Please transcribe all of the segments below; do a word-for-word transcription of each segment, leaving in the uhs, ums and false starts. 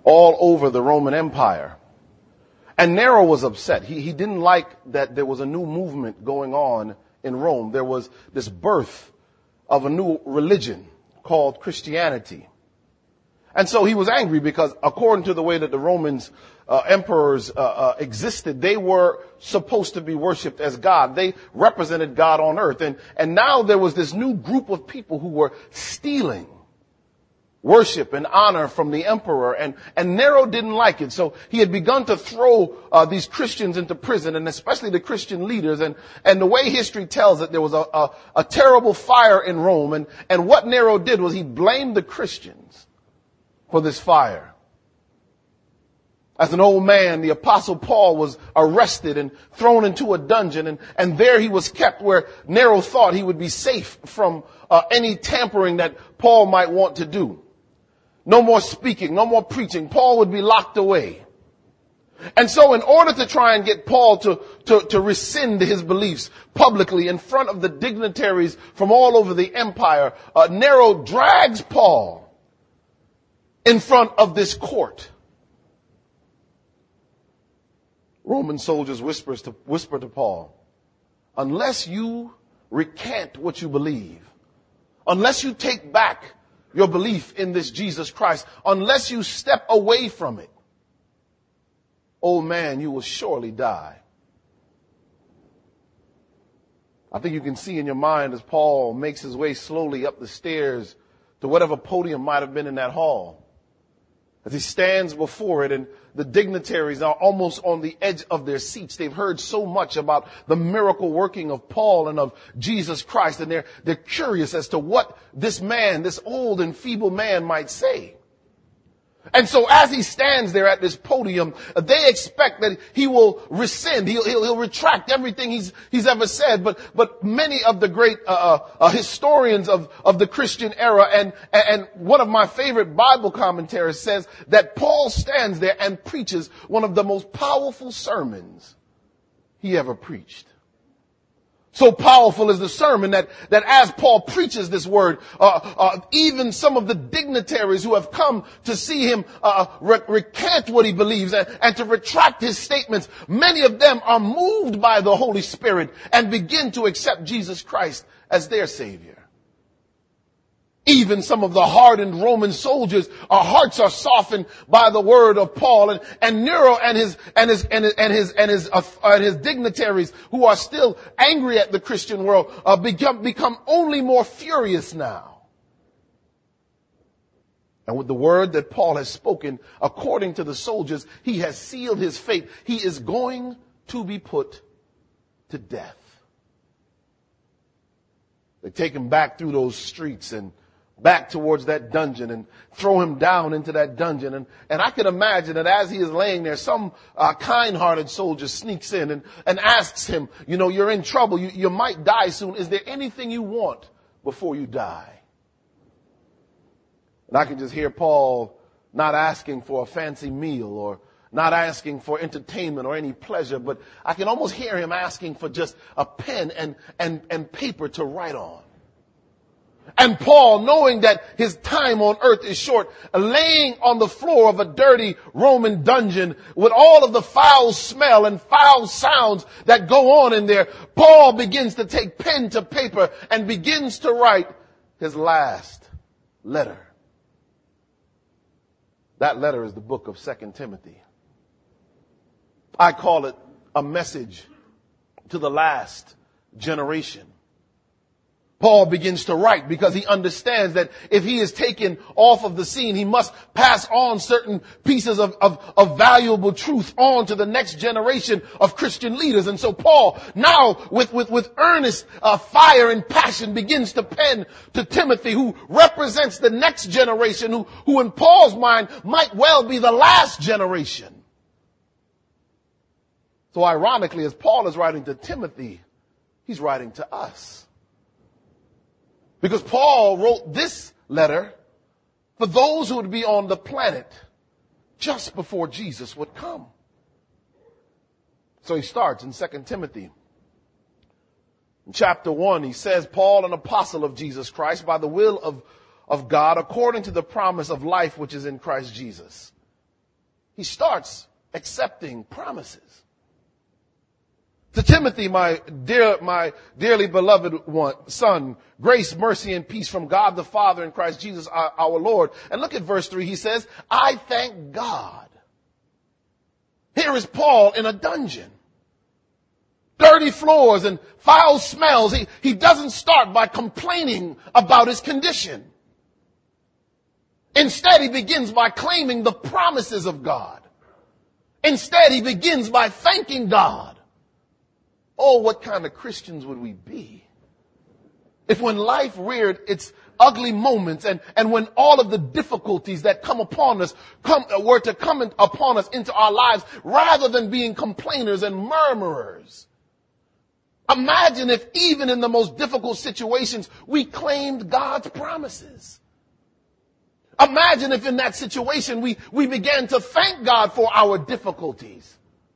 all over the Roman Empire. And Nero was upset. He, he didn't like that there was a new movement going on in Rome. There was this birth of a new religion called Christianity. And so he was angry because according to the way that the Romans uh, emperors uh, uh, existed, they were supposed to be worshipped as God. They represented God on earth. And, and now there was this new group of people who were stealing worship and honor from the emperor. And, and Nero didn't like it. So he had begun to throw uh, these Christians into prison, and especially the Christian leaders. And, and the way history tells it, there was a, a, a terrible fire in Rome. And, and what Nero did was he blamed the Christians for this fire. As an old man, the apostle Paul was arrested and thrown into a dungeon, and, and there he was kept where Nero thought he would be safe from uh, any tampering that Paul might want to do. No more speaking, no more preaching. Paul would be locked away. And so in order to try and get Paul to, to, to rescind his beliefs publicly in front of the dignitaries from all over the empire, uh, Nero drags Paul in front of this court. Roman soldiers whispers to, whisper to Paul, unless you recant what you believe, unless you take back your belief in this Jesus Christ, unless you step away from it, old man, you will surely die. I think you can see in your mind as Paul makes his way slowly up the stairs to whatever podium might have been in that hall. As he stands before it, and the dignitaries are almost on the edge of their seats. They've heard so much about the miracle working of Paul and of Jesus Christ, and they're, they're curious as to what this man, this old and feeble man, might say. And so as he stands there at this podium, they expect that he will rescind, he'll, he'll, he'll retract everything he's, he's ever said. But, but many of the great uh, uh, historians of, of the Christian era, and, and one of my favorite Bible commentaries says that Paul stands there and preaches one of the most powerful sermons he ever preached. So powerful is the sermon that, that as Paul preaches this word, uh, uh, even some of the dignitaries who have come to see him uh, re- recant what he believes and, and to retract his statements, many of them are moved by the Holy Spirit and begin to accept Jesus Christ as their Savior. Even some of the hardened Roman soldiers, our hearts are softened by the word of Paul, and, and Nero and his and his and his and his and his, uh, and his dignitaries who are still angry at the Christian world uh, become become only more furious now. And with the word that Paul has spoken, according to the soldiers, he has sealed his fate. He is going to be put to death. They take him back through those streets and back towards that dungeon and throw him down into that dungeon. And, and I can imagine that as he is laying there, some uh, kind-hearted soldier sneaks in and, and asks him, you know, you're in trouble. You, you might die soon. Is there anything you want before you die? And I can just hear Paul not asking for a fancy meal or not asking for entertainment or any pleasure, but I can almost hear him asking for just a pen and, and, and paper to write on. And Paul, knowing that his time on earth is short, laying on the floor of a dirty Roman dungeon with all of the foul smell and foul sounds that go on in there, Paul begins to take pen to paper and begins to write his last letter. That letter is the book of Second Timothy. I call it a message to the last generation. Paul begins to write because he understands that if he is taken off of the scene, he must pass on certain pieces of, of, of valuable truth on to the next generation of Christian leaders. And so Paul, now with, with, with earnest uh, fire and passion, begins to pen to Timothy, who represents the next generation, who, who in Paul's mind might well be the last generation. So ironically, as Paul is writing to Timothy, he's writing to us. Because Paul wrote this letter for those who would be on the planet just before Jesus would come. So he starts in Second Timothy. In chapter one, he says, Paul, an apostle of Jesus Christ, by the will of, of God, according to the promise of life which is in Christ Jesus. he starts accepting promises. To Timothy, my dear, my dearly beloved one, son, grace, mercy, and peace from God the Father and Christ Jesus our, our Lord. And look at verse three. He says, I thank God. Here is Paul in a dungeon. Dirty floors and foul smells. He, he doesn't start by complaining about his condition. Instead, he begins by claiming the promises of God. Instead, he begins by thanking God. Oh, what kind of Christians would we be if when life reared its ugly moments and, and when all of the difficulties that come upon us come, were to come in, upon us into our lives, rather than being complainers and murmurers. Imagine if even in the most difficult situations, we claimed God's promises. Imagine if in that situation we, we began to thank God for our difficulties.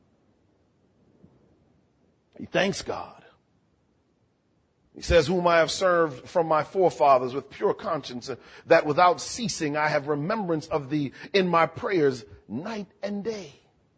He thanks God. He says, whom I have served from my forefathers with pure conscience, that without ceasing I have remembrance of thee in my prayers night and day.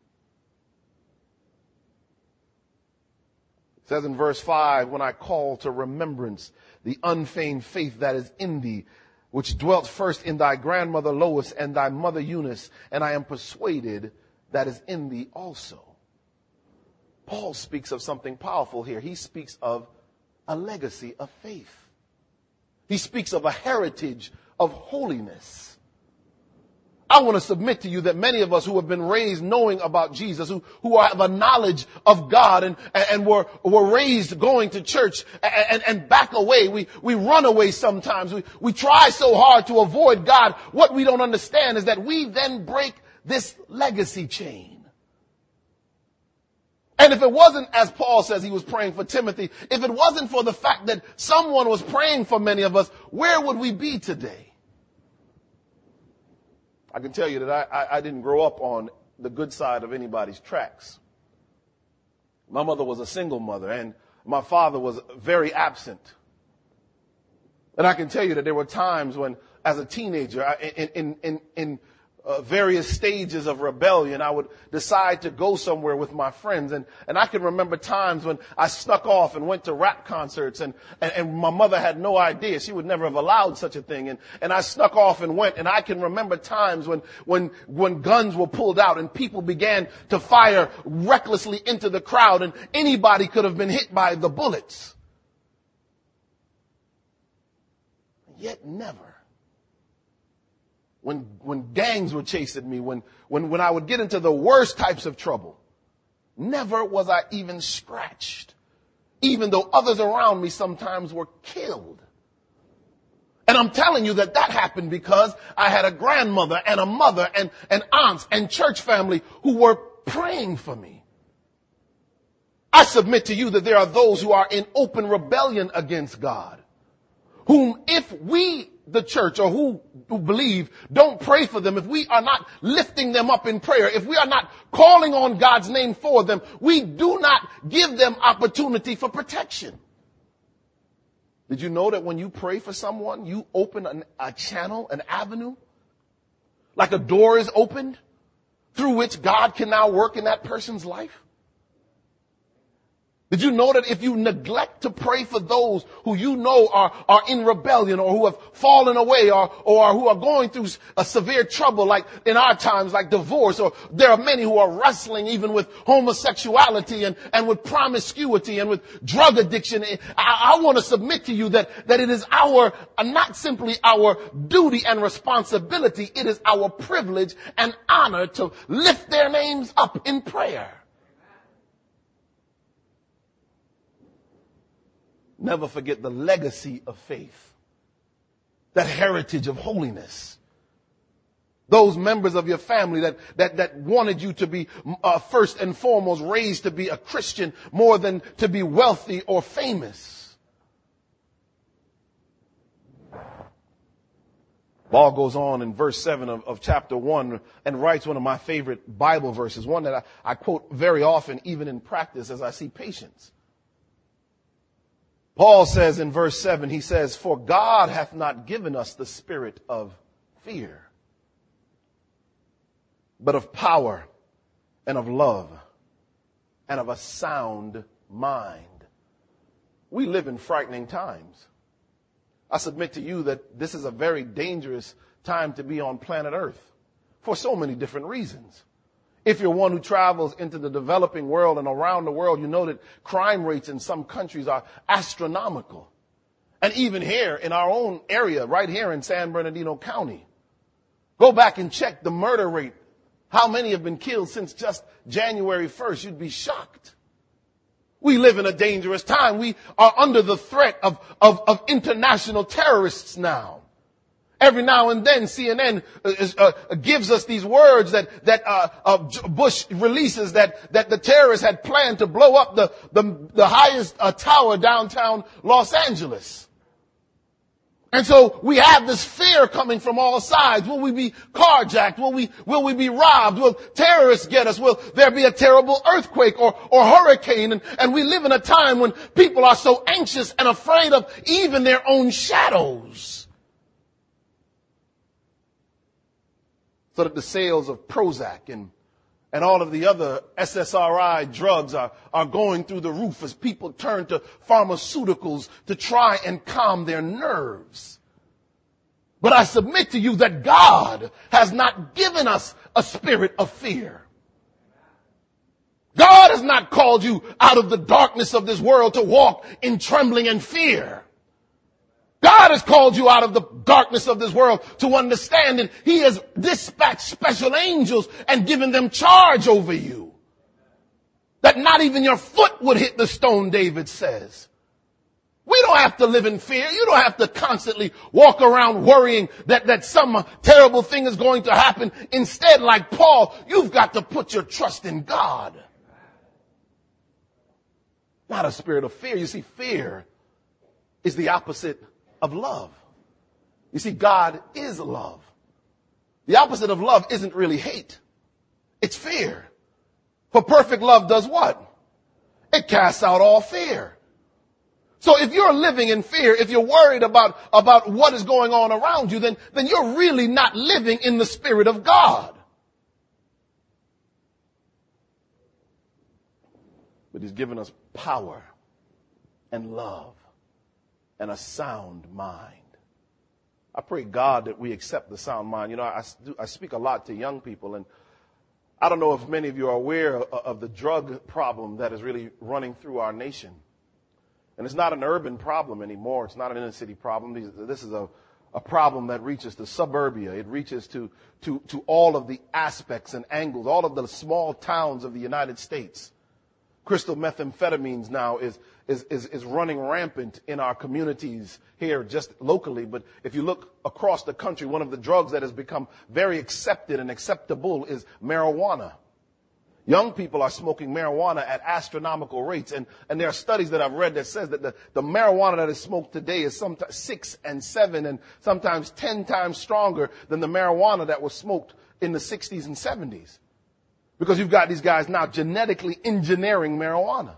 It says in verse five, when I call to remembrance the unfeigned faith that is in thee, which dwelt first in thy grandmother Lois and thy mother Eunice, and I am persuaded that is in thee also. Paul speaks of something powerful here. He speaks of a legacy of faith. He speaks of a heritage of holiness. I want to submit to you that many of us who have been raised knowing about Jesus, who, who have a knowledge of God and, and were, were raised going to church and, and, and back away. We, we run away sometimes. We, we try so hard to avoid God. What we don't understand is that we then break this legacy chain. And if it wasn't, as Paul says he was praying for Timothy, if it wasn't for the fact that someone was praying for many of us, where would we be today? I can tell you that I, I, I didn't grow up on the good side of anybody's tracks. My mother was a single mother, and my father was very absent. And I can tell you that there were times when, as a teenager, I, in, in, in, in Uh, various stages of rebellion, I would decide to go somewhere with my friends. And, and I can remember times when I snuck off and went to rap concerts and, and, and my mother had no idea. She would never have allowed such a thing. And, and I snuck off and went. And I can remember times when, when, when guns were pulled out and people began to fire recklessly into the crowd and anybody could have been hit by the bullets. Yet never. When, when gangs were chasing me, when, when, when I would get into the worst types of trouble, never was I even scratched, even though others around me sometimes were killed. And I'm telling you that that happened because I had a grandmother and a mother and, and aunts and church family who were praying for me. I submit to you that there are those who are in open rebellion against God, whom if we, the church, or who, who believe, don't pray for them, if we are not lifting them up in prayer, if we are not calling on God's name for them, we do not give them opportunity for protection. Did you know that when you pray for someone, you open an, a channel, an avenue, like a door is opened through which God can now work in that person's life? Did you know that if you neglect to pray for those who you know are, are in rebellion or who have fallen away or, or who are going through a severe trouble, like in our times, like divorce, or there are many who are wrestling even with homosexuality and, and with promiscuity and with drug addiction. I, I want to submit to you that, that it is our, not simply our duty and responsibility, it is our privilege and honor to lift their names up in prayer. Never forget the legacy of faith, that heritage of holiness. Those members of your family that, that, that wanted you to be uh, first and foremost raised to be a Christian more than to be wealthy or famous. Paul goes on in verse seven of, of chapter one and writes one of my favorite Bible verses, one that I, I quote very often, even in practice, as I see patience. Paul says in verse seven, he says, for God hath not given us the spirit of fear, but of power and of love and of a sound mind. We live in frightening times. I submit to you that this is a very dangerous time to be on planet Earth for so many different reasons. If you're one who travels into the developing world and around the world, you know that crime rates in some countries are astronomical. And even here in our own area, right here in San Bernardino County, go back and check the murder rate. How many have been killed since just January first? You'd be shocked. We live in a dangerous time. We are under the threat of, of, of international terrorists now. Every now and then, C N N is, uh, gives us these words that that uh, uh, Bush releases that that the terrorists had planned to blow up the the, the highest uh, tower downtown Los Angeles. And so we have this fear coming from all sides. Will we be carjacked? Will we will we be robbed? Will terrorists get us? Will there be a terrible earthquake or or hurricane? And, and we live in a time when people are so anxious and afraid of even their own shadows. So that the sales of Prozac and, and all of the other S S R I drugs are, are going through the roof as people turn to pharmaceuticals to try and calm their nerves. But I submit to you that God has not given us a spirit of fear. God has not called you out of the darkness of this world to walk in trembling and fear. God has called you out of the darkness of this world to understand, and He has dispatched special angels and given them charge over you. That not even your foot would hit the stone, David says. We don't have to live in fear. You don't have to constantly walk around worrying that, that some terrible thing is going to happen. Instead, like Paul, you've got to put your trust in God. Not a spirit of fear. You see, fear is the opposite of love. You see, God is love. The opposite of love isn't really hate. It's fear. For perfect love does what? It casts out all fear. So if you're living in fear, if you're worried about, about what is going on around you, then, then you're really not living in the Spirit of God. But He's given us power and love and a sound mind. I pray, God, that we accept the sound mind. You know, I, do, I speak a lot to young people, and I don't know if many of you are aware of, of the drug problem that is really running through our nation. And it's not an urban problem anymore. It's not an inner city problem. This is a, a problem that reaches to suburbia. It reaches to, to, to all of the aspects and angles, all of the small towns of the United States. Crystal methamphetamines now is, is, is, is running rampant in our communities here just locally. But if you look across the country, one of the drugs that has become very accepted and acceptable is marijuana. Young people are smoking marijuana at astronomical rates. And, and there are studies that I've read that says that the, the marijuana that is smoked today is sometimes six and seven and sometimes ten times stronger than the marijuana that was smoked in the sixties and seventies. Because you've got these guys now genetically engineering marijuana.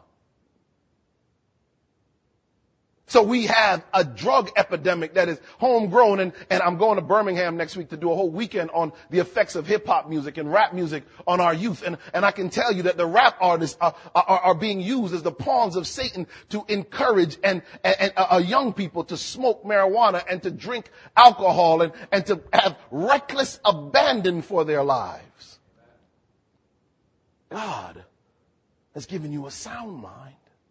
So we have a drug epidemic that is homegrown, and, and I'm going to Birmingham next week to do a whole weekend on the effects of hip-hop music and rap music on our youth. And, and I can tell you that the rap artists are, are, are being used as the pawns of Satan to encourage and, and, and uh, young people to smoke marijuana and to drink alcohol and, and to have reckless abandon for their lives. God has given you a sound mind.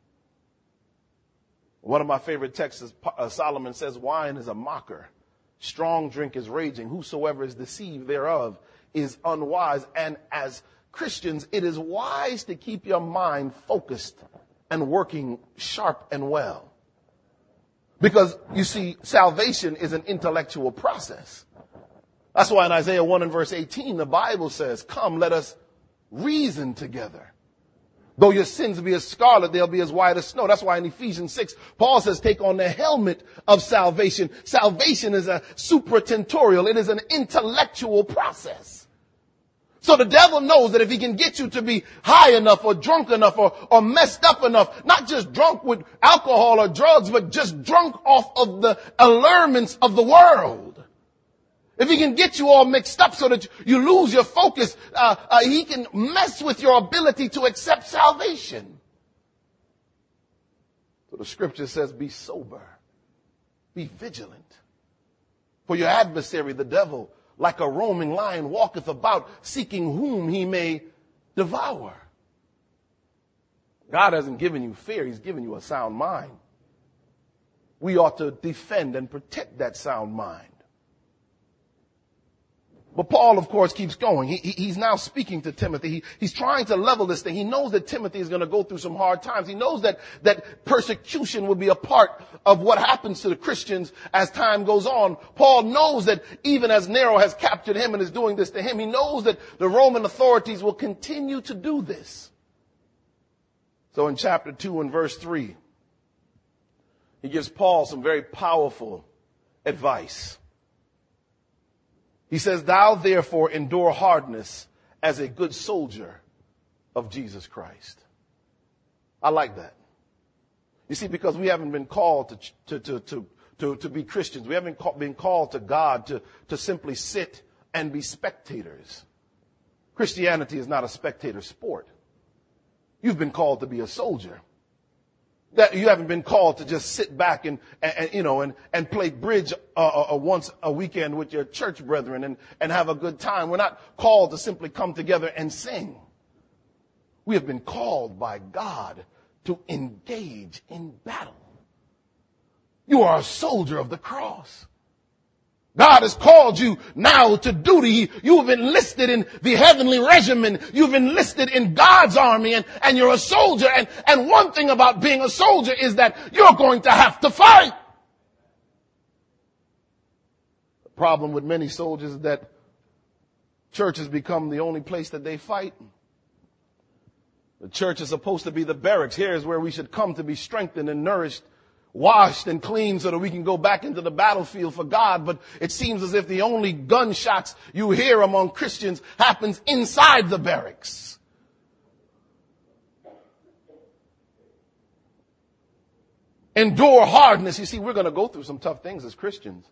One of my favorite texts is uh, Solomon says, wine is a mocker. Strong drink is raging. Whosoever is deceived thereof is unwise. And as Christians, it is wise to keep your mind focused and working sharp and well. Because, you see, salvation is an intellectual process. That's why in Isaiah one and verse eighteen, the Bible says, come, let us reason together. Though your sins be as scarlet, they'll be as white as snow. That's why in Ephesians six, Paul says, take on the helmet of salvation. Salvation is a supratentorial. It is an intellectual process. So the devil knows that if he can get you to be high enough or drunk enough or, or messed up enough, not just drunk with alcohol or drugs, but just drunk off of the allurements of the world. if he can get you all mixed up so that you lose your focus, uh, uh, he can mess with your ability to accept salvation. So the scripture says, be sober, be vigilant. For your adversary, the devil, like a roaming lion, walketh about, seeking whom he may devour. God hasn't given you fear. He's given you a sound mind. We ought to defend and protect that sound mind. But Paul, of course, keeps going. He, he, he's now speaking to Timothy. He, he's trying to level this thing. He knows that Timothy is going to go through some hard times. He knows that, that persecution will be a part of what happens to the Christians as time goes on. Paul knows that even as Nero has captured him and is doing this to him, he knows that the Roman authorities will continue to do this. So in chapter two and verse three, he gives Paul some very powerful advice. He says, thou therefore endure hardness as a good soldier of Jesus Christ. I like that. You see, because we haven't been called to, to, to, to, to, to be Christians. We haven't been called to God to, to simply sit and be spectators. Christianity is not a spectator sport. You've been called to be a soldier. That you haven't been called to just sit back and, and, and you know, and, and play bridge uh, uh, once a weekend with your church brethren and, and have a good time. We're not called to simply come together and sing. We have been called by God to engage in battle. You are a soldier of the cross. God has called you now to duty. You've enlisted in the heavenly regimen. You've enlisted in God's army, and, and you're a soldier. And, and one thing about being a soldier is that you're going to have to fight. The problem with many soldiers is that church has become the only place that they fight. The church is supposed to be the barracks. Here's where we should come to be strengthened and nourished, washed and clean so that we can go back into the battlefield for God. But it seems as if the only gunshots you hear among Christians happens inside the barracks. Endure hardness. You see, we're going to go through some tough things as Christians.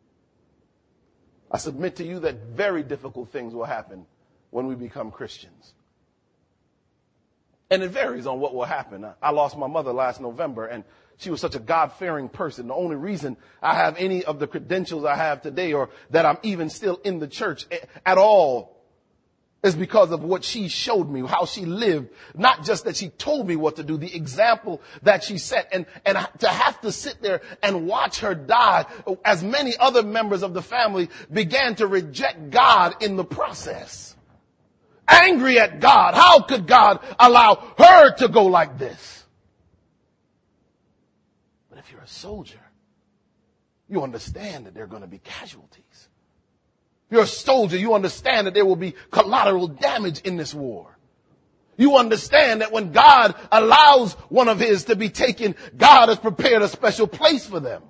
I submit to you that very difficult things will happen when we become Christians. And it varies on what will happen. I lost my mother last November, and she was such a God-fearing person. The only reason I have any of the credentials I have today, or that I'm even still in the church at all, is because of what she showed me, how she lived. Not just that she told me what to do, the example that she set. And, and to have to sit there and watch her die, as many other members of the family began to reject God in the process. Angry at God. How could God allow her to go like this? But if you're a soldier, you understand that there are going to be casualties. If you're a soldier, you understand that there will be collateral damage in this war. You understand that when God allows one of his to be taken, God has prepared a special place for them.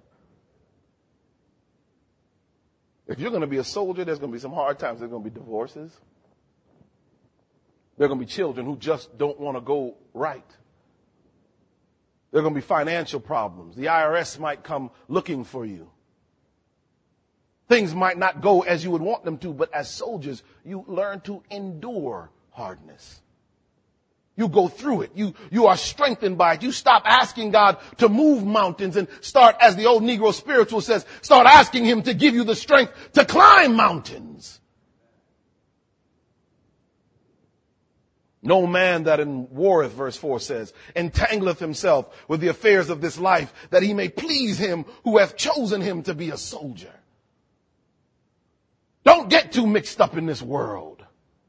If you're going to be a soldier, there's going to be some hard times. There's going to be divorces. There are going to be children who just don't want to go right. There are going to be financial problems. The I R S might come looking for you. Things might not go as you would want them to, but as soldiers, you learn to endure hardness. You go through it. You, you are strengthened by it. You stop asking God to move mountains and start, as the old Negro spiritual says, start asking him to give you the strength to climb mountains. No man that in warreth, verse four says, entangleth himself with the affairs of this life, that he may please him who hath chosen him to be a soldier. Don't get too mixed up in this world.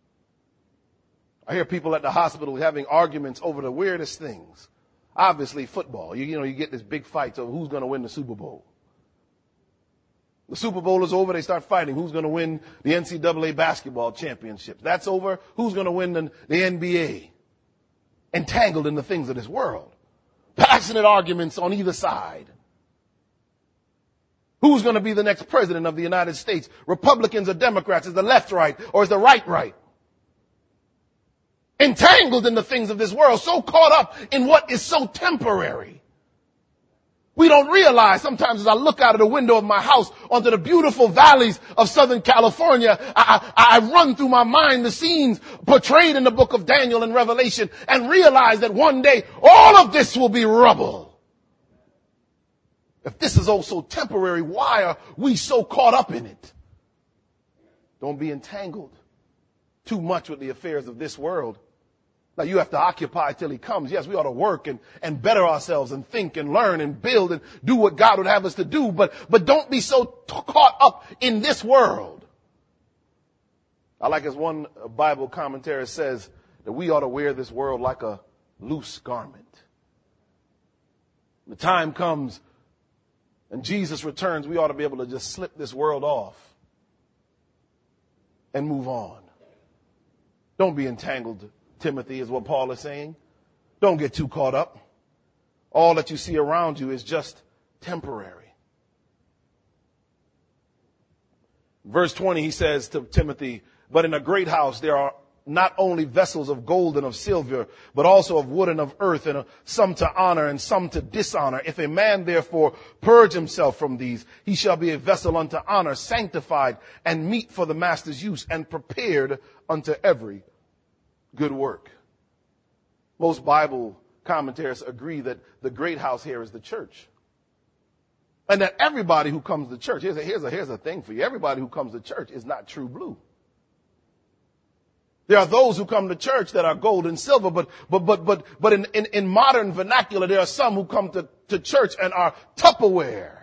I hear people at the hospital having arguments over the weirdest things. Obviously, football. You, you know, you get this big fight over who's going to win the Super Bowl. The Super Bowl is over. They start fighting. Who's going to win the N C double A basketball championship? That's over. Who's going to win the, the N B A? Entangled in the things of this world. Passionate arguments on either side. Who's going to be the next president of the United States? Republicans or Democrats? Is the left right or is the right right? Entangled in the things of this world. So caught up in what is so temporary. We don't realize sometimes as I look out of the window of my house onto the beautiful valleys of Southern California, I, I, I run through my mind the scenes portrayed in the book of Daniel and Revelation and realize that one day all of this will be rubble. If this is also temporary, why are we so caught up in it? Don't be entangled too much with the affairs of this world. Now, you have to occupy till he comes. Yes, we ought to work and, and better ourselves and think and learn and build and do what God would have us to do. But, but don't be so t- caught up in this world. I like as one Bible commentary says that we ought to wear this world like a loose garment. When the time comes and Jesus returns, we ought to be able to just slip this world off and move on. Don't be entangled, Timothy, is what Paul is saying. Don't get too caught up. All that you see around you is just temporary. Verse twenty, he says to Timothy, but in a great house there are not only vessels of gold and of silver, but also of wood and of earth, and some to honor and some to dishonor. If a man therefore purge himself from these, he shall be a vessel unto honor, sanctified and meet for the master's use, and prepared unto every good work. Most Bible commentators agree that the great house here is the church. And that everybody who comes to church, here's a, here's a, here's a thing for you. Everybody who comes to church is not true blue. There are those who come to church that are gold and silver, but, but, but, but, but in, in, in modern vernacular, there are some who come to, to church and are Tupperware.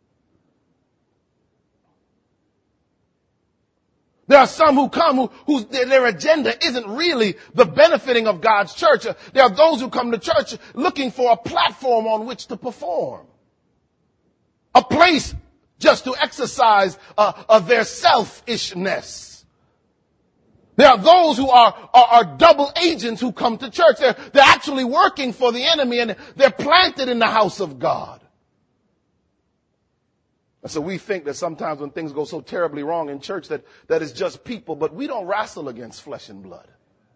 There are some who come who, whose their agenda isn't really the benefiting of God's church. There are those who come to church looking for a platform on which to perform. A place just to exercise uh, of their selfishness. There are those who are, are, are double agents who come to church. They're, they're actually working for the enemy and they're planted in the house of God. And so we think that sometimes when things go so terribly wrong in church that, that it's just people, but we don't wrestle against flesh and blood.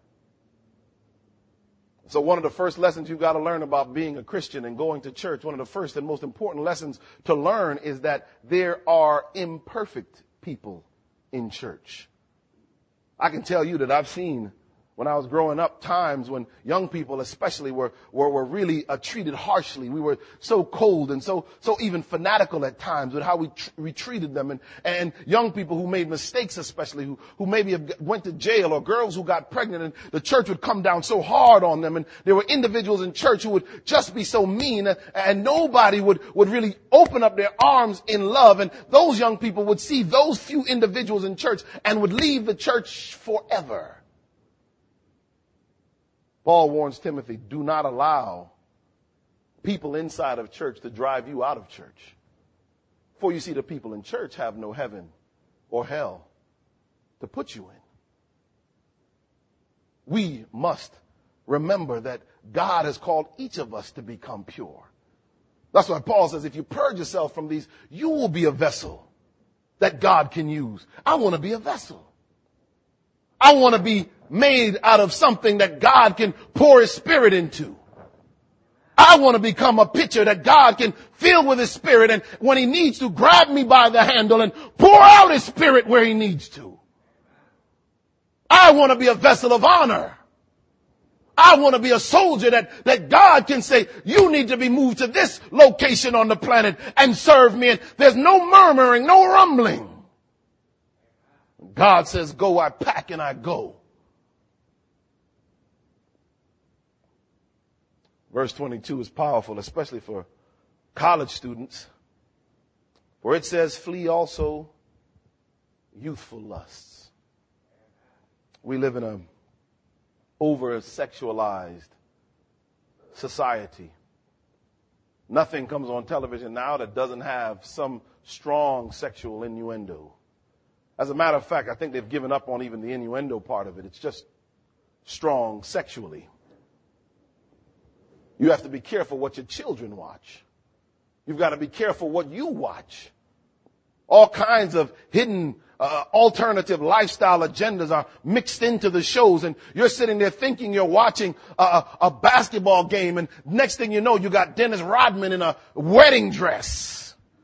So one of the first lessons you've got to learn about being a Christian and going to church, one of the first and most important lessons to learn is that there are imperfect people in church. I can tell you that I've seen when I was growing up times when young people especially were, were, were really uh, treated harshly. We were so cold and so, so even fanatical at times with how we, tr- we treated them. And, and young people who made mistakes especially, who, who maybe have went to jail, or girls who got pregnant, and the church would come down so hard on them. And there were individuals in church who would just be so mean, and, and nobody would, would really open up their arms in love. And those young people would see those few individuals in church and would leave the church forever. Paul warns Timothy, do not allow people inside of church to drive you out of church. For you see, the people in church have no heaven or hell to put you in. We must remember that God has called each of us to become pure. That's why Paul says, if you purge yourself from these, you will be a vessel that God can use. I want to be a vessel. I want to be made out of something that God can pour his spirit into. I want to become a pitcher that God can fill with his spirit, and when he needs to, grab me by the handle and pour out his spirit where he needs to. I want to be a vessel of honor. I want to be a soldier that, that God can say, you need to be moved to this location on the planet and serve me. And there's no murmuring, no rumbling. God says, go, I pack and I go. Verse twenty-two is powerful, especially for college students, where it says, flee also youthful lusts. We live in a over-sexualized society. Nothing comes on television now that doesn't have some strong sexual innuendo. As a matter of fact, I think they've given up on even the innuendo part of it. It's just strong sexually. You have to be careful what your children watch. You've got to be careful what you watch. All kinds of hidden uh, alternative lifestyle agendas are mixed into the shows, and you're sitting there thinking you're watching a, a, a basketball game, and next thing you know, you got Dennis Rodman in a wedding dress.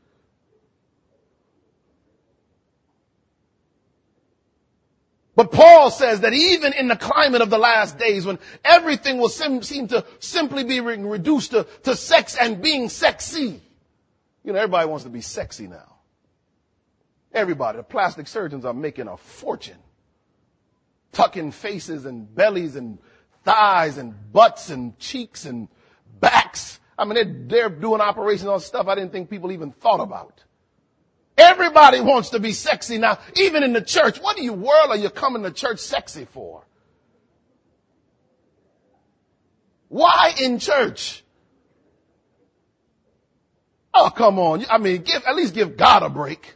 But Paul says that even in the climate of the last days, when everything will sim- seem to simply be re- reduced to, to sex and being sexy. You know, everybody wants to be sexy now. Everybody. The plastic surgeons are making a fortune. Tucking faces and bellies and thighs and butts and cheeks and backs. I mean, they're, they're doing operations on stuff I didn't think people even thought about. Everybody wants to be sexy now, even in the church. What in the world are you coming to church sexy for? Why in church? Oh, come on. I mean, give, at least give God a break.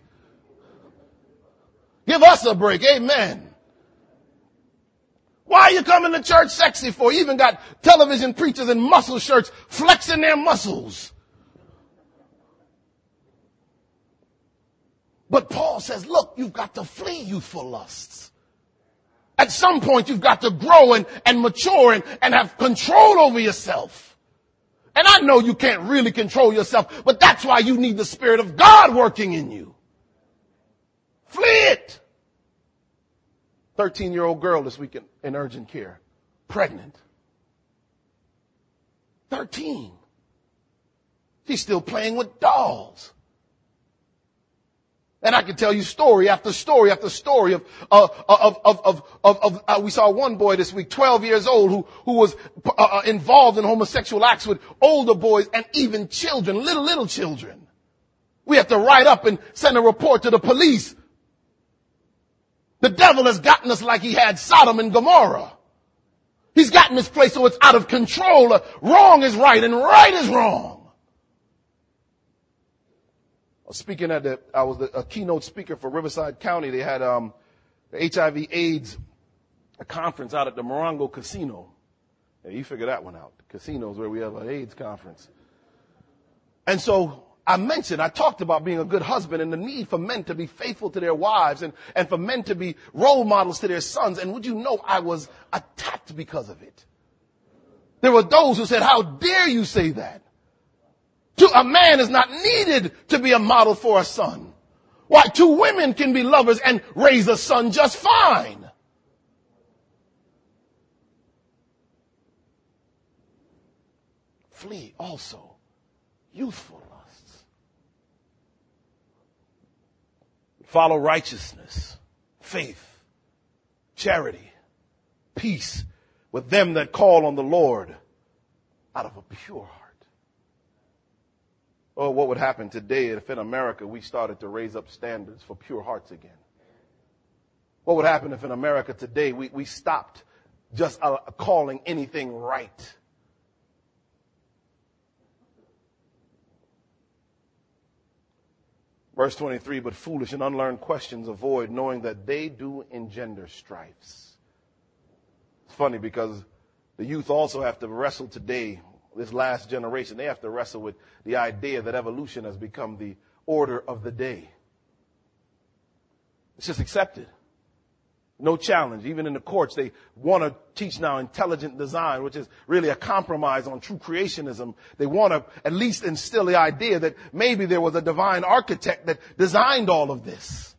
Give us a break. Amen. Why are you coming to church sexy for? You even got television preachers in muscle shirts flexing their muscles. But Paul says, look, you've got to flee youthful lusts. At some point, you've got to grow and, and mature and, and have control over yourself. And I know you can't really control yourself, but that's why you need the Spirit of God working in you. Flee it. thirteen-year-old girl this week in, in urgent care, pregnant. thirteen. She's still playing with dolls. And I can tell you story after story after story of, uh, of, of, of, of, of uh, we saw one boy this week, twelve years old, who, who was uh, involved in homosexual acts with older boys and even children, little, little children. We have to write up and send a report to the police. The devil has gotten us like he had Sodom and Gomorrah. He's gotten this place so it's out of control. Uh, wrong is right and right is wrong. Speaking at the, I was the, a keynote speaker for Riverside County. They had um, the H I V AIDS a conference out at the Morongo Casino. Yeah, you figure that one out. The casino is where we have an AIDS conference. And so I mentioned, I talked about being a good husband and the need for men to be faithful to their wives and, and for men to be role models to their sons. And would you know, I was attacked because of it. There were those who said, how dare you say that? To a man is not needed to be a model for a son. Why, two women can be lovers and raise a son just fine. Flee also youthful lusts. Follow righteousness, faith, charity, peace with them that call on the Lord out of a pure heart. Oh, what would happen today if in America we started to raise up standards for pure hearts again? What would happen if in America today we, we stopped just uh, calling anything right? Verse twenty-three, but foolish and unlearned questions avoid, knowing that they do engender strifes. It's funny because the youth also have to wrestle today. This last generation, they have to wrestle with the idea that evolution has become the order of the day. It's just accepted. No challenge. Even in the courts, they want to teach now intelligent design, which is really a compromise on true creationism. They want to at least instill the idea that maybe there was a divine architect that designed all of this.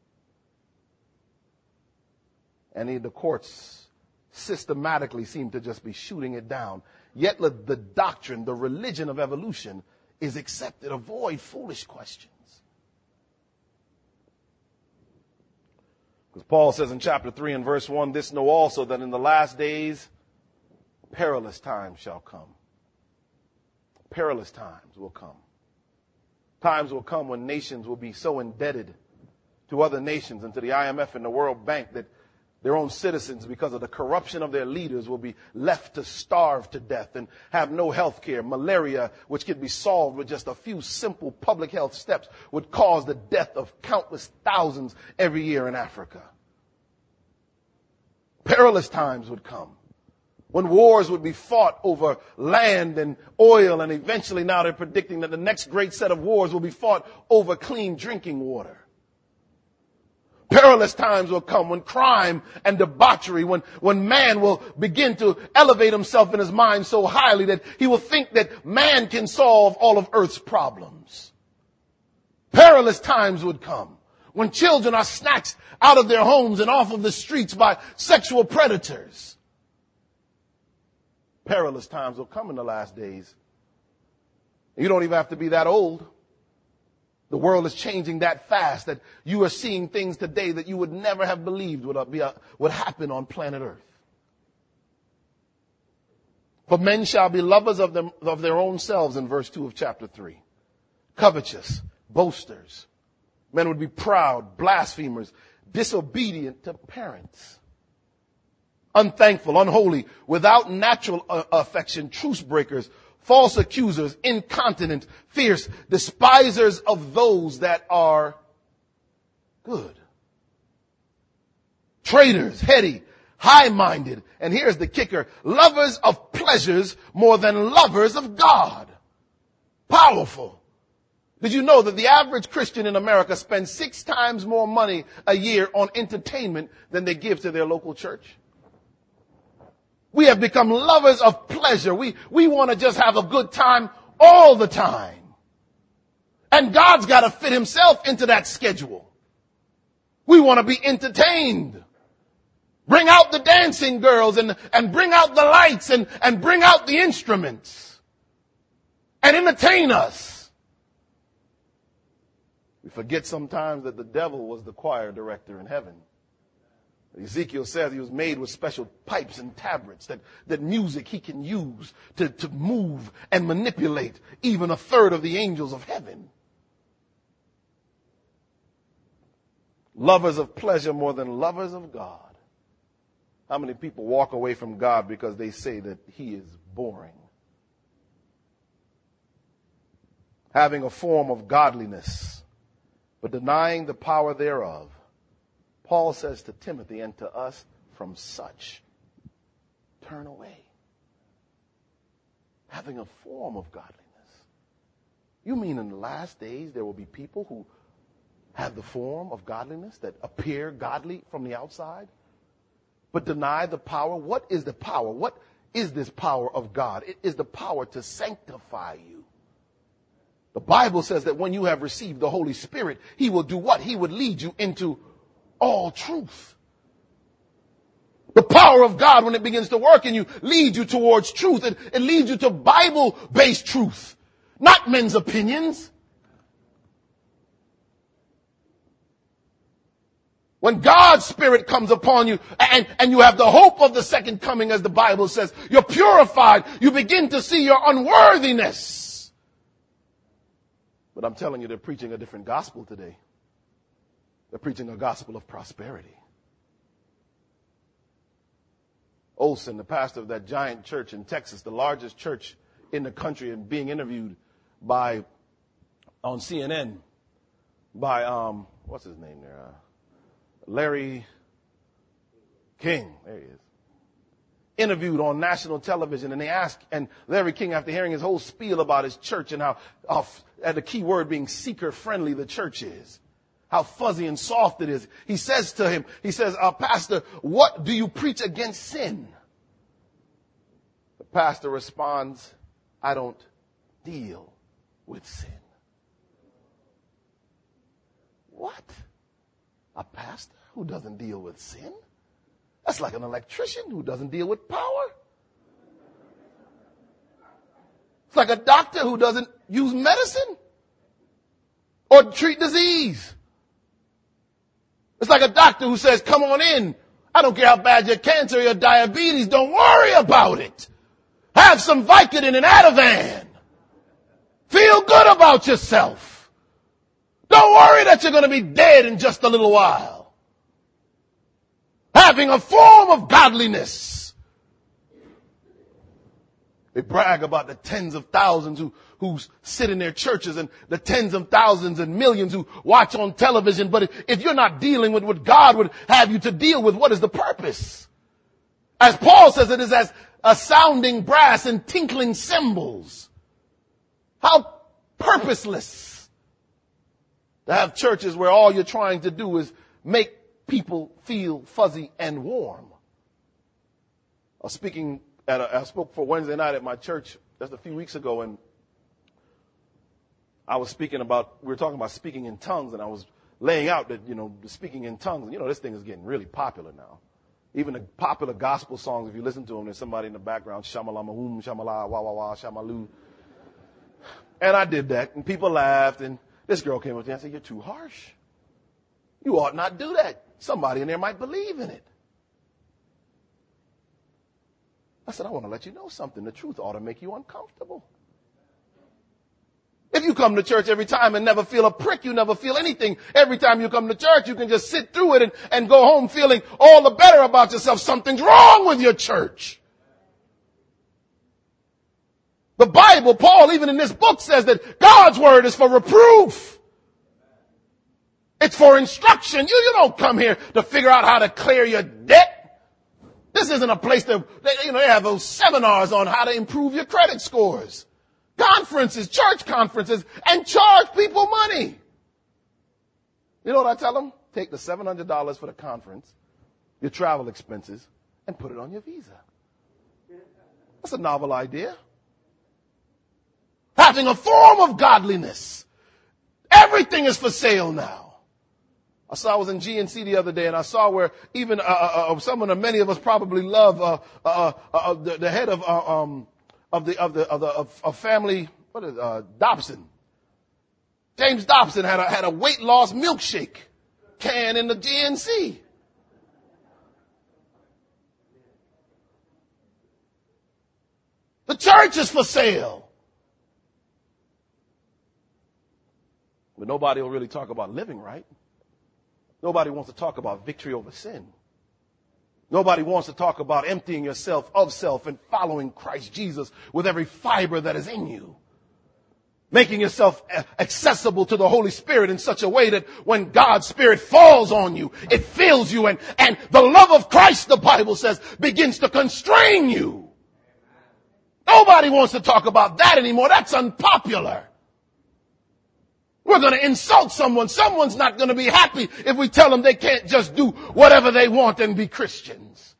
And the courts systematically seem to just be shooting it down. Yet the doctrine, the religion of evolution is accepted. Avoid foolish questions. Because Paul says in chapter three and verse one, this know also that in the last days, perilous times shall come. Perilous times will come. Times will come when nations will be so indebted to other nations and to the I M F and the World Bank that their own citizens, because of the corruption of their leaders, will be left to starve to death and have no health care. Malaria, which could be solved with just a few simple public health steps, would cause the death of countless thousands every year in Africa. Perilous times would come when wars would be fought over land and oil, and eventually now they're predicting that the next great set of wars will be fought over clean drinking water. Perilous times will come when crime and debauchery, when, when man will begin to elevate himself in his mind so highly that he will think that man can solve all of earth's problems. Perilous times would come when children are snatched out of their homes and off of the streets by sexual predators. Perilous times will come in the last days. You don't even have to be that old. The world is changing that fast that you are seeing things today that you would never have believed would, be a, would happen on planet Earth. For men shall be lovers of, them, of their own selves in verse two of chapter three. Covetous, boasters. Men would be proud, blasphemers, disobedient to parents. Unthankful, unholy, without natural uh, affection, truce breakers, false accusers, incontinent, fierce, despisers of those that are good. Traitors, heady, high-minded, and here's the kicker, lovers of pleasures more than lovers of God. Powerful. Did you know that the average Christian in America spends six times more money a year on entertainment than they give to their local church? We have become lovers of pleasure. We, we want to just have a good time all the time. And God's got to fit himself into that schedule. We want to be entertained. Bring out the dancing girls and, and bring out the lights and, and bring out the instruments and entertain us. We forget sometimes that the devil was the choir director in heaven. Ezekiel says he was made with special pipes and tabrets, that, that music he can use to, to move and manipulate even a third of the angels of heaven. Lovers of pleasure more than lovers of God. How many people walk away from God because they say that he is boring? Having a form of godliness, but denying the power thereof. Paul says to Timothy and to us, from such, turn away. Having a form of godliness. You mean in the last days there will be people who have the form of godliness, that appear godly from the outside, but deny the power? What is the power? What is this power of God? It is the power to sanctify you. The Bible says that when you have received the Holy Spirit, he will do what? He would lead you into all truth. The power of God, when it begins to work in you, leads you towards truth. It, it leads you to Bible-based truth, not men's opinions. When God's Spirit comes upon you and, and you have the hope of the second coming, as the Bible says, you're purified. You begin to see your unworthiness. But I'm telling you, they're preaching a different gospel today. They're preaching a gospel of prosperity. Olson, the pastor of that giant church in Texas, the largest church in the country, and being interviewed by, on C N N, by, um, what's his name there? Uh, Larry King. There he is. Interviewed on national television, and they asked, and Larry King, after hearing his whole spiel about his church and how, uh, and the key word being seeker friendly the church is, how fuzzy and soft it is. He says to him, he says, uh, Pastor, what do you preach against sin? The pastor responds, I don't deal with sin. What? A pastor who doesn't deal with sin? That's like an electrician who doesn't deal with power. It's like a doctor who doesn't use medicine or treat disease. It's like a doctor who says, come on in. I don't care how bad your cancer or your diabetes. Don't worry about it. Have some Vicodin and Ativan. Feel good about yourself. Don't worry that you're going to be dead in just a little while. Having a form of godliness. They brag about the tens of thousands who, who sit in their churches and the tens of thousands and millions who watch on television. But if you're not dealing with what God would have you to deal with, what is the purpose? As Paul says, it is as a sounding brass and tinkling cymbals. How purposeless to have churches where all you're trying to do is make people feel fuzzy and warm. I was speaking at a, I spoke for Wednesday night at my church just a few weeks ago, and I was speaking about, we were talking about speaking in tongues, and I was laying out that, you know, speaking in tongues, and you know, this thing is getting really popular now. Even the popular gospel songs, if you listen to them, there's somebody in the background, shamalama-hum, shamala, wah, wah, wah, shamalu. And I did that, and people laughed, and this girl came up to me and said, "You're too harsh. You ought not do that. Somebody in there might believe in it." I said, "I want to let you know something. The truth ought to make you uncomfortable. If you come to church every time and never feel a prick, you never feel anything. Every time you come to church, you can just sit through it and, and go home feeling all the better about yourself. Something's wrong with your church." The Bible, Paul, even in this book, says that God's word is for reproof. It's for instruction. You, you don't come here to figure out how to clear your debt. This isn't a place that, you know, they have those seminars on how to improve your credit scores. Conferences, church conferences, and charge people money. You know what I tell them? Take the seven hundred dollars for the conference, your travel expenses, and put it on your visa. That's a novel idea. Having a form of godliness. Everything is for sale now. I saw, I was in G N C the other day, and I saw where even uh, uh, uh, someone that many of us probably love, uh, uh, uh, the, the head of uh, um, of the of the of the of, of family, what is uh, Dobson? James Dobson had a had a weight loss milkshake can in the G N C. The church is for sale. But nobody will really talk about living right. Nobody wants to talk about victory over sin. Nobody wants to talk about emptying yourself of self and following Christ Jesus with every fiber that is in you. Making yourself accessible to the Holy Spirit in such a way that when God's Spirit falls on you, it fills you, and, and the love of Christ, the Bible says, begins to constrain you. Nobody wants to talk about that anymore. That's unpopular. We're going to insult someone. Someone's not going to be happy if we tell them they can't just do whatever they want and be Christians.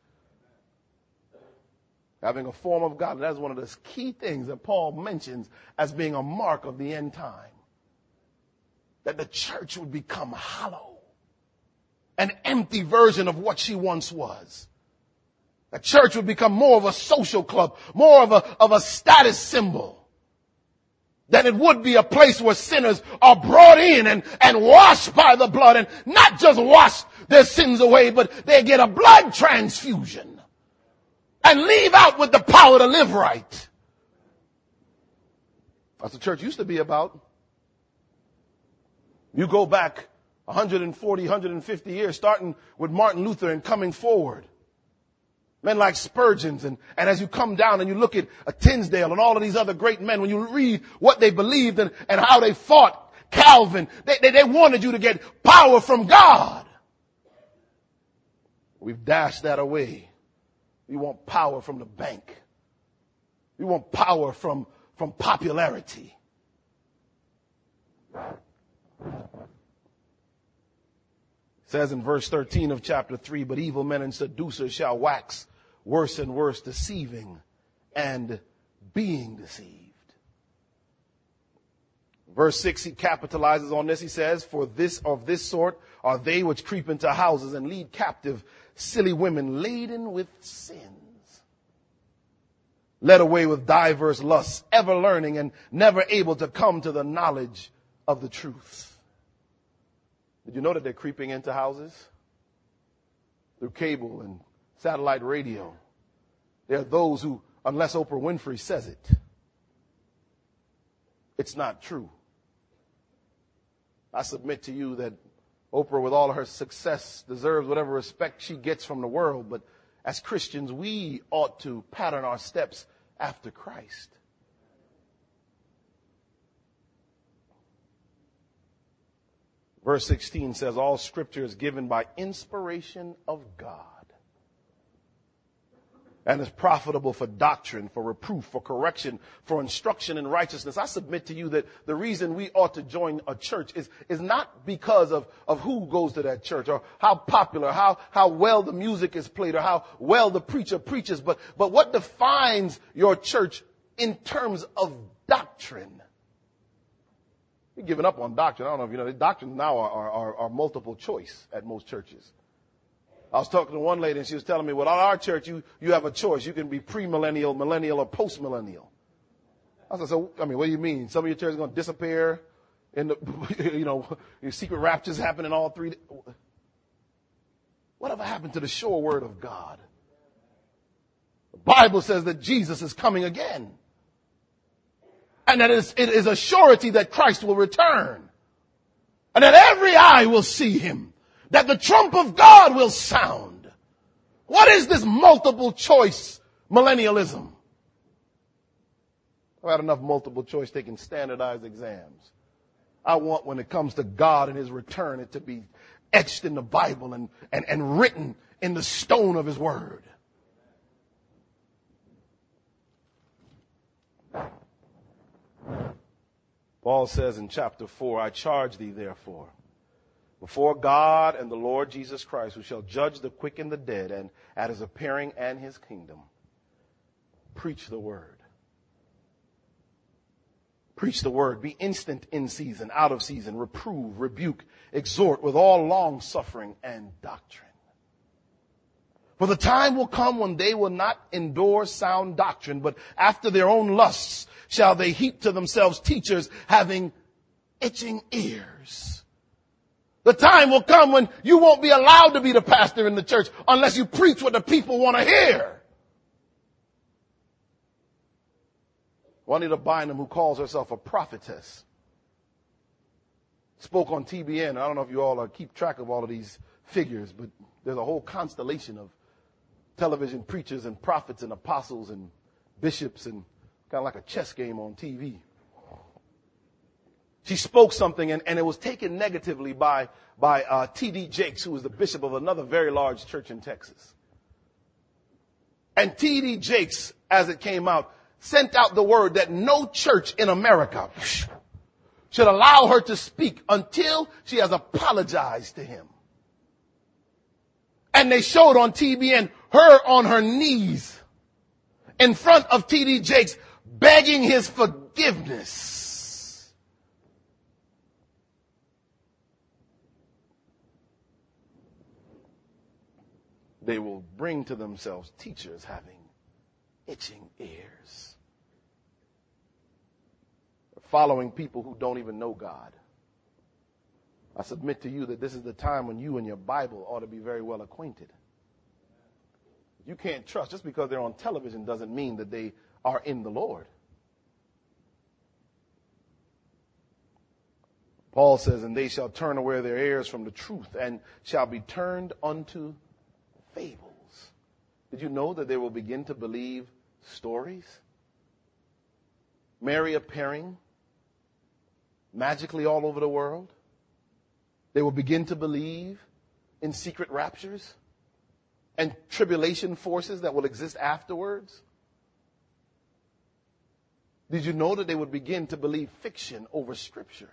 Having a form of God, that's one of the key things that Paul mentions as being a mark of the end time. That the church would become hollow, an empty version of what she once was. The church would become more of a social club, more of a, of a status symbol. That it would be a place where sinners are brought in and, and washed by the blood, and not just wash their sins away, but they get a blood transfusion and leave out with the power to live right. That's what church used to be about. You go back one hundred forty, one hundred fifty years, starting with Martin Luther and coming forward. Men like Spurgeon, and, and as you come down and you look at uh, Tinsdale and all of these other great men, when you read what they believed and, and how they fought Calvin, they, they, they wanted you to get power from God. We've dashed that away. We want power from the bank. We want power from, from popularity. It says in verse thirteen of chapter three, "But evil men and seducers shall wax worse and worse, deceiving and being deceived." Verse six, he capitalizes on this. He says, "For this of this sort are they which creep into houses and lead captive silly women laden with sins, led away with diverse lusts, ever learning and never able to come to the knowledge of the truth." Did you know that they're creeping into houses? Through cable and satellite radio. There are those who, unless Oprah Winfrey says it, it's not true. I submit to you that Oprah, with all her success, deserves whatever respect she gets from the world. But as Christians, we ought to pattern our steps after Christ. Verse sixteen says, "All scripture is given by inspiration of God and is profitable for doctrine, for reproof, for correction, for instruction in righteousness. I submit to you that the reason we ought to join a church is, is not because of, of who goes to that church or how popular, how, how well the music is played or how well the preacher preaches, but, but what defines your church in terms of doctrine. You're giving up on doctrine. I don't know if you know, the doctrines now are, are, are multiple choice at most churches. I was talking to one lady and she was telling me, well, at our church, you, you have a choice. You can be premillennial, millennial, or postmillennial. I said, so, I mean, what do you mean? Some of your church is going to disappear in the, you know, your secret raptures happen in all three. Whatever happened to the sure word of God? The Bible says that Jesus is coming again. And that it is a surety that Christ will return. And that every eye will see him. That the trump of God will sound. What is this multiple choice millennialism? I've had enough multiple choice taking standardized exams. I want, when it comes to God and his return, it to be etched in the Bible and, and, and written in the stone of his word. Paul says in chapter four, I charge thee therefore, before God and the Lord Jesus Christ, who shall judge the quick and the dead, and at his appearing and his kingdom, preach the word. Preach the word. Be instant in season, out of season. Reprove, rebuke, exhort with all long suffering and doctrine. For the time will come when they will not endure sound doctrine, but after their own lusts shall they heap to themselves teachers having itching ears. The time will come when you won't be allowed to be the pastor in the church unless you preach what the people want to hear. Juanita Bynum, who calls herself a prophetess, spoke on T B N. I don't know if you all are, keep track of all of these figures, but there's a whole constellation of television preachers and prophets and apostles and bishops and kind of like a chess game on T V. She spoke something and, and it was taken negatively by, by uh, T D Jakes, who was the bishop of another very large church in Texas. And T D Jakes, as it came out, sent out the word that no church in America should allow her to speak until she has apologized to him. And they showed on T B N her on her knees in front of T D Jakes begging his forgiveness. They will bring to themselves teachers having itching ears. Following people who don't even know God. I submit to you that this is the time when you and your Bible ought to be very well acquainted. You can't trust, just because they're on television doesn't mean that they are in the Lord. Paul says, and they shall turn away their ears from the truth and shall be turned unto fables. Did you know that they will begin to believe stories? Mary appearing magically all over the world. They will begin to believe in secret raptures and tribulation forces that will exist afterwards. Did you know that they would begin to believe fiction over scripture?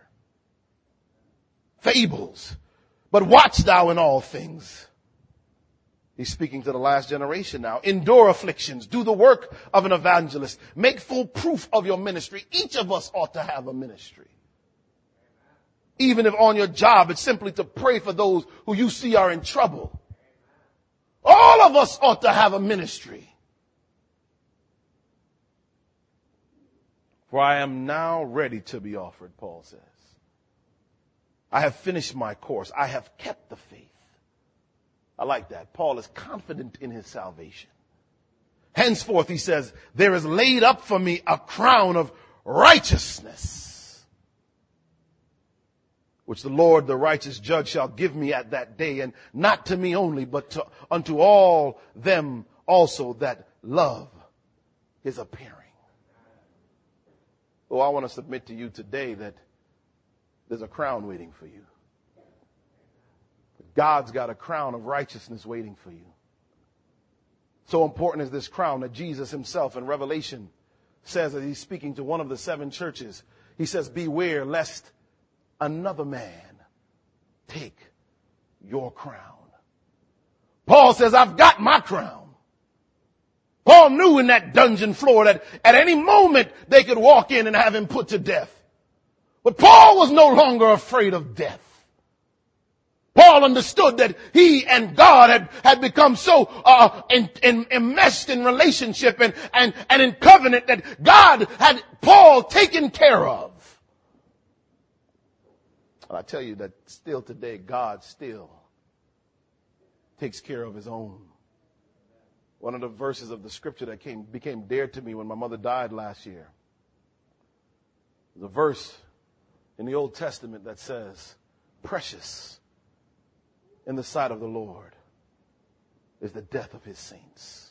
Fables. But watch thou in all things. He's speaking to the last generation now. Endure afflictions. Do the work of an evangelist. Make full proof of your ministry. Each of us ought to have a ministry. Even if on your job it's simply to pray for those who you see are in trouble. All of us ought to have a ministry. For I am now ready to be offered, Paul says. I have finished my course. I have kept the faith. I like that. Paul is confident in his salvation. Henceforth, he says, there is laid up for me a crown of righteousness, which the Lord, the righteous judge, shall give me at that day, and not to me only, but to, unto all them also that love his appearing. Oh, I want to submit to you today that there's a crown waiting for you. God's got a crown of righteousness waiting for you. So important is this crown that Jesus himself in Revelation says that he's speaking to one of the seven churches. He says, beware lest another man take your crown. Paul says, I've got my crown. Paul knew in that dungeon floor that at any moment they could walk in and have him put to death. But Paul was no longer afraid of death. Paul understood that he and God had, had become so uh, in, in, enmeshed in relationship and, and, and in covenant that God had Paul taken care of. And I tell you that still today, God still takes care of his own. One of the verses of the scripture that came became dear to me when my mother died last year. The verse in the Old Testament that says, precious in the sight of the Lord is the death of his saints.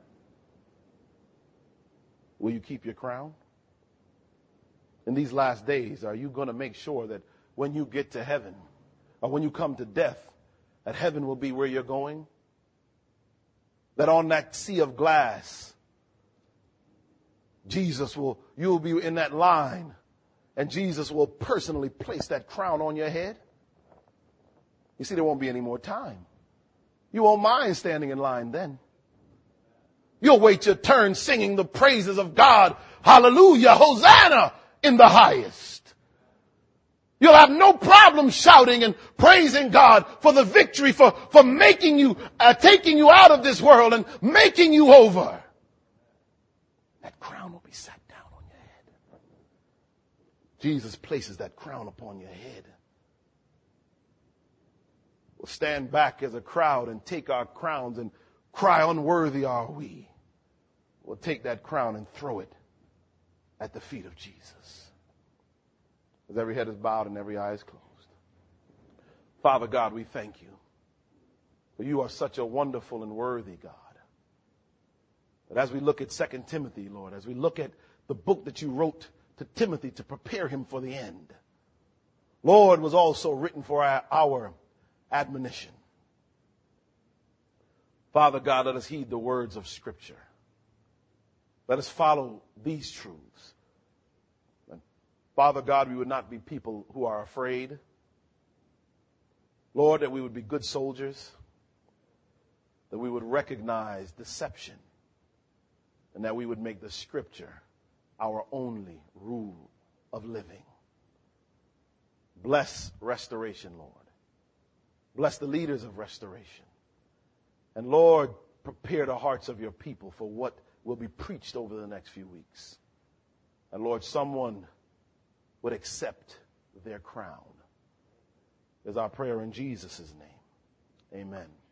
Will you keep your crown? In these last days, are you going to make sure that when you get to heaven, or when you come to death, that heaven will be where you're going? That on that sea of glass, Jesus will, you'll be in that line, and Jesus will personally place that crown on your head? You see, there won't be any more time. You won't mind standing in line then. You'll wait your turn singing the praises of God. Hallelujah, Hosanna in the highest. You'll have no problem shouting and praising God for the victory, for, for making you, uh, taking you out of this world and making you over. That crown will be sat down on your head. Jesus places that crown upon your head. We'll stand back as a crowd and take our crowns and cry, unworthy are we. We'll take that crown and throw it at the feet of Jesus. As every head is bowed and every eye is closed. Father God, we thank you. For you are such a wonderful and worthy God. But as we look at Second Timothy, Lord, as we look at the book that you wrote to Timothy to prepare him for the end, Lord, was also written for our, our admonition. Father God, let us heed the words of Scripture. Let us follow these truths. And Father God, we would not be people who are afraid. Lord, that we would be good soldiers, that we would recognize deception, and that we would make the Scripture our only rule of living. Bless Restoration, Lord. Bless the leaders of Restoration. And Lord, prepare the hearts of your people for what will be preached over the next few weeks. And Lord, someone would accept their crown. Is our prayer in Jesus' name. Amen.